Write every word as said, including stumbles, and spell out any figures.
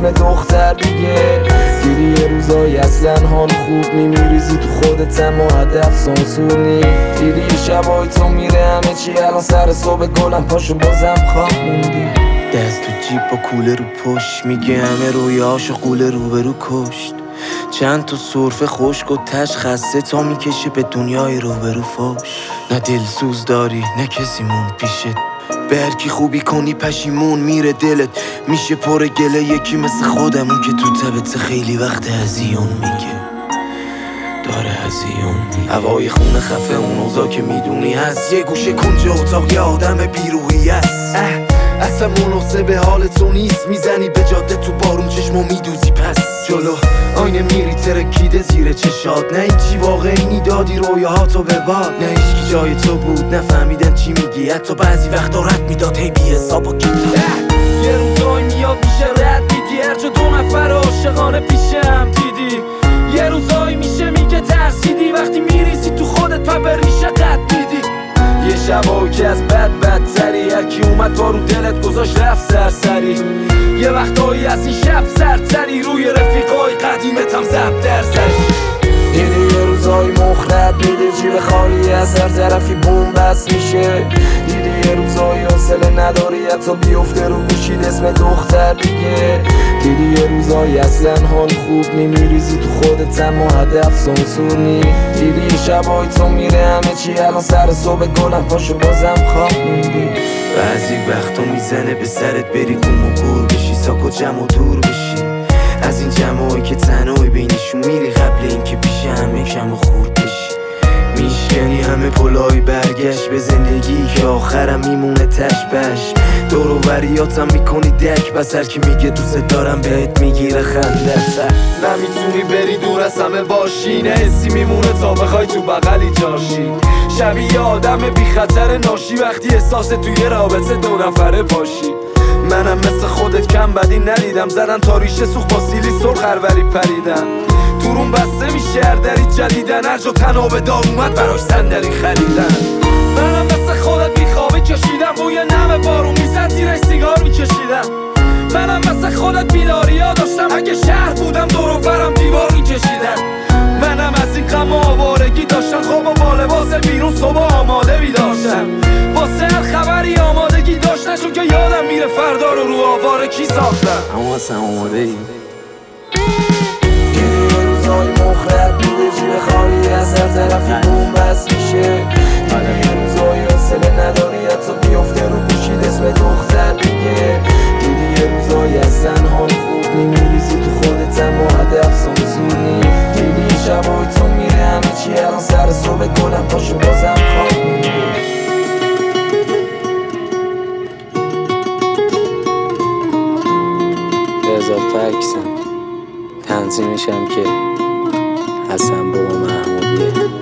اسم دختر دیگه. دیدی یه روزایی اصلا حال خوب نی، میریزی تو خودت اما هدف سانسور نی. دیدی یه شبایی تو میره همه چی الان سر صبح گلم پاشو بازم خواب موندی. دست تو جیب با کوله رو پشت، میگه همه رویاشو قوله روبرو کشت. چند تا صرف خشک و تش خسته تا میکشه به دنیای روبرو فوش. نه دلسوز داری نه کسی مون پیشت، به هرکی خوبی کنی پشیمون میره دلت. میشه پر گله یکی مثل خودمون که تو تبت خیلی وقت هزیون میگه داره هزیون میگه. هوای خونه خفه اون اوضاع که میدونی هست، یه گوشه کنج اتاق یه آدم بیروحی هست. اصلا مناسب به حال تو نیست، میزنی به جاده تو بارون چشمو میدوزی پس جلو آینه میری ترکیده زیر چشات. نه هیچی واقعی دادی رویاهاتو به باد، نه هیچکی جای تو بود نفهمیدن چی میگی. حتی بعضی وقتا رد میداد هی بی حساب و کیتا. یه روزایی میاد میشه رد میدی، هرجا دو نفر عاشقانه پیشم دیدی. یه روزایی میشه میگه ترسیدی، وقتی میریزی تو خودت پا به ریشه قد میدی. یه شبایی که از بد بدتری، هرکی اومد با رو دلت گذاشت رفت سرسری. یه وقتایی از این شب سرتری، روی رفیقای قدیمت هم زب در سری. دیدی یه روزایی مخرد میده جیب خالی از هر طرفی بوم بس میشه. دیدی یه روزایی حوصله نداری حتی بیفته رو گوشید اسم دختر دیگه. دیدی یه روزایی اصلا حال خوب نی، میریزی تو خودت اما هدف سانسور نی. دیدی یه شبایی تو میره همه چی الان سر صبح گلم پاشو بازم خواب موندی. بعضی وقتا میزنه به سرت بری گم و گور بشی، ساک و جمع و دور بشی از این جمعایی که تنهایی بینشون میری، قبل اینکه پیش همه کم و خورد بشی. میشکنی همه پلای برگشت به زندگی که آخرم میمونه تشبش. دور و بریاتم میکنی دک بس، هر کی میگه دوست دارم بهت میگیره خنده سر. نمیتونی بری دور از همه باشی، نه حسی میمونه تا بخوای تو بغلی جاشی. شبیه آدم بی خطر ناشی وقتی احساس توی رابطه دو نفره باشی. منم مثل خودت کم بدی ندیدم، زدن تا ریشه سوخ با سیلی سرخ هروری پریدن. دورون بسته میشه هر دری جدیدن، هر جا تناب دار اومد براش صندلی خریدن. منم مثل خودت بیخوابی کشیدم، بوی نم بارون میزد زیرش سیگار میکشیدم. منم مثل خودت بیداریا داشتم، اگه شهر بودم دور و برم دیوار میکشیدم. منم از این غم و آوارگی داشتم، خواب و با لباس بیرون صبح آماده بیداشتم. واسه هر خبری آمادگی داشتن، چون که یادم میره فردا رو رو آواره کی ساختم. اما اصلا آماده ای؟ دیدی یه روزایی مخرد میده جیب خالی از هر طرفی بوم بس میشه. دیدی یه روزایی حوصله نداری حتی بیفته رو گوشید اسم دختر دیگه. دیدی یه روزایی اصلا حال خوب نی، میریزی تو خودت اما هدف سانسور نی. دیدی یه شبایی تو میره همه چی الان سر صبح گلم پاشو بازم خواب موندی. اضافه عکسم تنظیمشم که حسن بابا محمودیه.